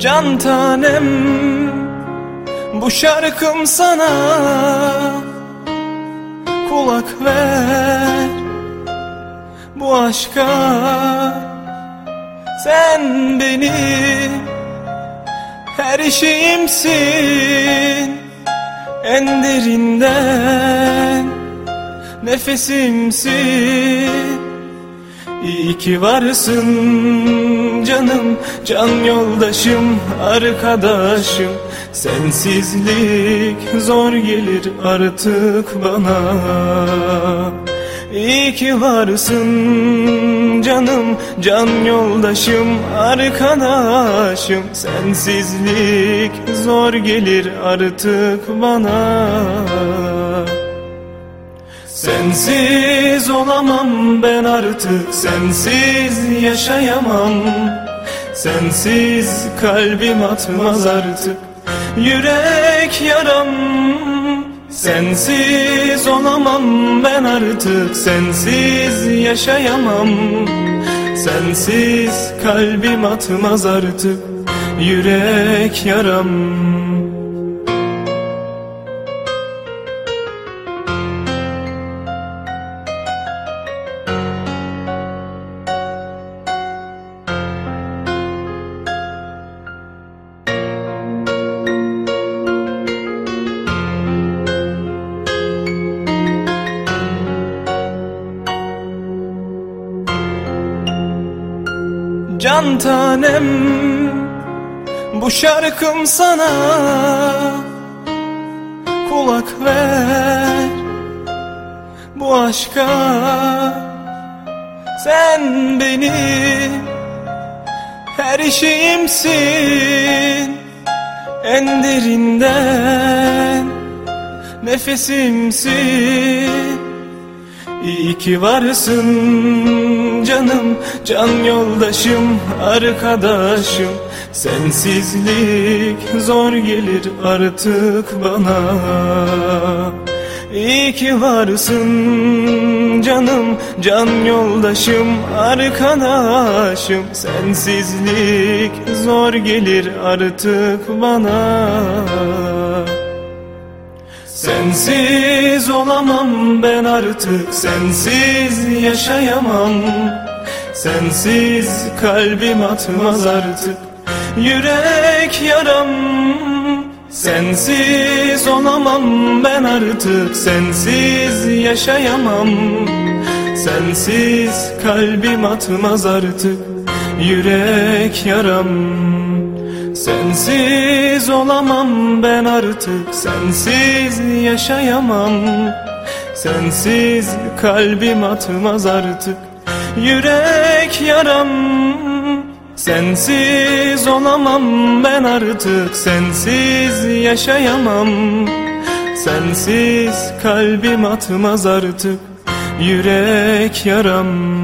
Can tanem, bu şarkım sana, kulak ver bu aşka. Sen benim her şeyimsin, en derinden nefesimsin. İyi ki varsın canım, can yoldaşım, arkadaşım. Sensizlik zor gelir artık bana. İyi ki varsın canım, can yoldaşım, arkadaşım. Sensizlik zor gelir artık bana. Sensiz olamam ben artık, sensiz yaşayamam. Sensiz kalbim atmaz artık yürek yaram. Sensiz olamam ben artık, sensiz yaşayamam. Sensiz kalbim atmaz artık yürek yaram. Can tanem, bu şarkım sana, kulak ver bu aşka. Sen benim her şeyimsin, en derinden nefesimsin. İyi ki varsın canım, can yoldaşım, arkadaşım. Sensizlik zor gelir artık bana. İyi ki varsın canım, can yoldaşım, arkadaşım. Sensizlik zor gelir artık bana. Sensiz olamam ben artık, sensiz yaşayamam. Sensiz kalbim atmaz artık yürek yaram. Sensiz olamam ben artık, sensiz yaşayamam. Sensiz kalbim atmaz artık yürek yaram. Sensiz olamam ben artık, sensiz yaşayamam. Sensiz kalbim atmaz artık yürek yaram. Sensiz olamam ben artık, sensiz yaşayamam. Sensiz kalbim atmaz artık yürek yaram.